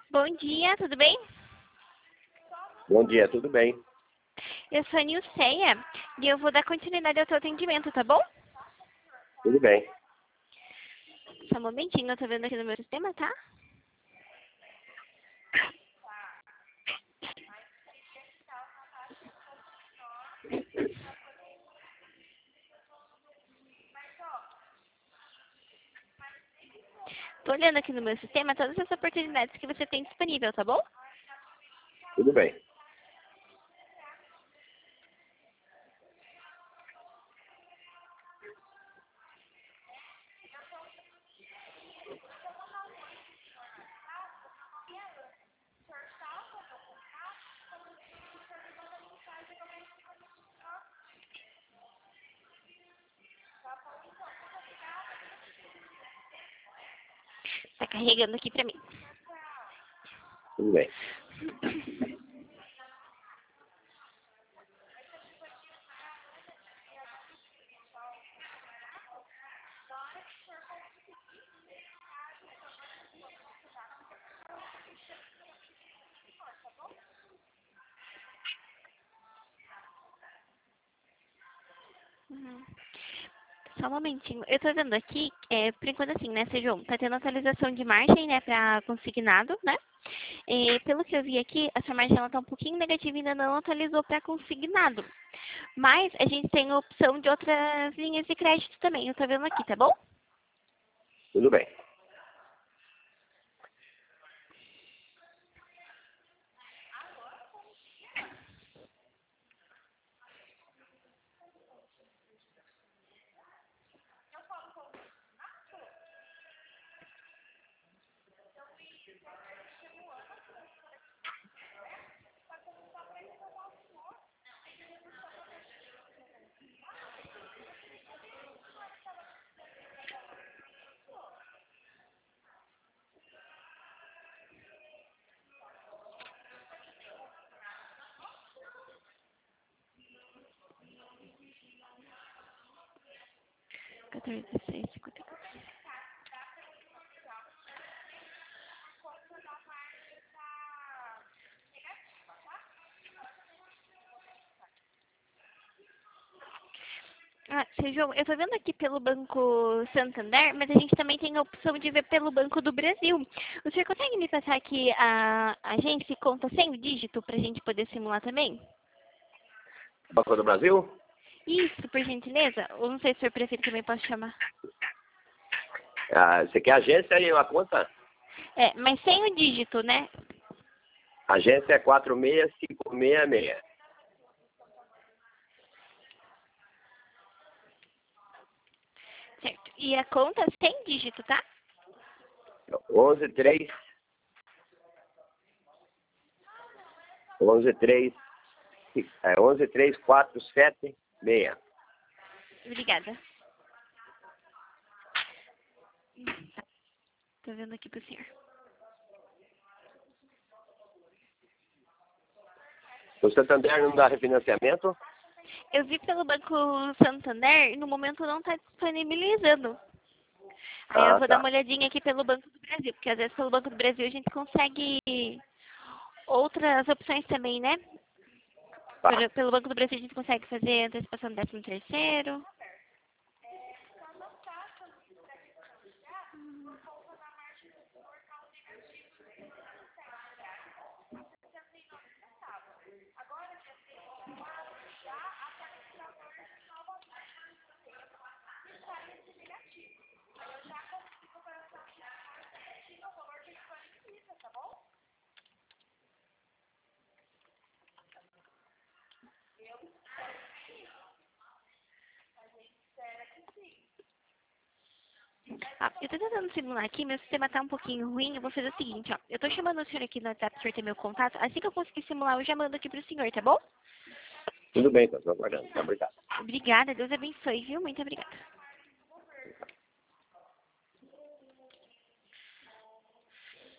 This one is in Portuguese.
Bom dia, tudo bem? Bom dia, tudo bem? Eu sou a Nilceia e eu vou dar continuidade ao teu atendimento, tá bom? Tudo bem. Só um momentinho, eu tô vendo aqui no meu sistema, tá? Tô olhando aqui no meu sistema todas as oportunidades que você tem disponível, tá bom? Tudo bem. Tá carregando aqui pra mim. Tudo bem. Uhum. Só um momentinho. Eu tô vendo aqui, por enquanto assim, né, Sejam, tá tendo atualização de margem, né, pra consignado, né? Pelo que eu vi aqui, a sua margem ela tá um pouquinho negativa e ainda não atualizou para consignado. Mas a gente tem a opção de outras linhas de crédito também. Eu tô vendo aqui, tá bom? Tudo bem. Quatorze, 16, 54. Ah, Sejam, eu tô vendo aqui pelo Banco Santander, mas a gente também tem a opção de ver pelo Banco do Brasil. O senhor consegue me passar aqui a agência e conta sem o dígito pra gente poder simular também? Banco do Brasil? Isso, por gentileza? Ou não sei se o senhor prefere também posso chamar. Ah, você quer agência e a conta? Mas sem o dígito, né? Agência é 46566. Certo. E a conta sem dígito, tá? 113 113 13476. Obrigada. Tá. Tô vendo aqui pro senhor. O Santander não dá refinanciamento? Eu vi pelo Banco Santander e no momento não está disponibilizando. Aí eu Ah, vou dar uma tá. olhadinha aqui pelo Banco do Brasil, porque às vezes pelo Banco do Brasil a gente consegue outras opções também, né? Tá. Pelo Banco do Brasil a gente consegue fazer antecipação do 13º. Ah, eu tô tentando simular aqui, meu sistema tá um pouquinho ruim. Eu vou fazer o seguinte, ó. Eu tô chamando o senhor aqui no WhatsApp, o senhor tem meu contato. Assim que eu conseguir simular, eu já mando aqui pro senhor, tá bom? Tudo bem, então. Estou aguardando. Tá, obrigado. Obrigada, Deus abençoe, viu? Muito obrigada.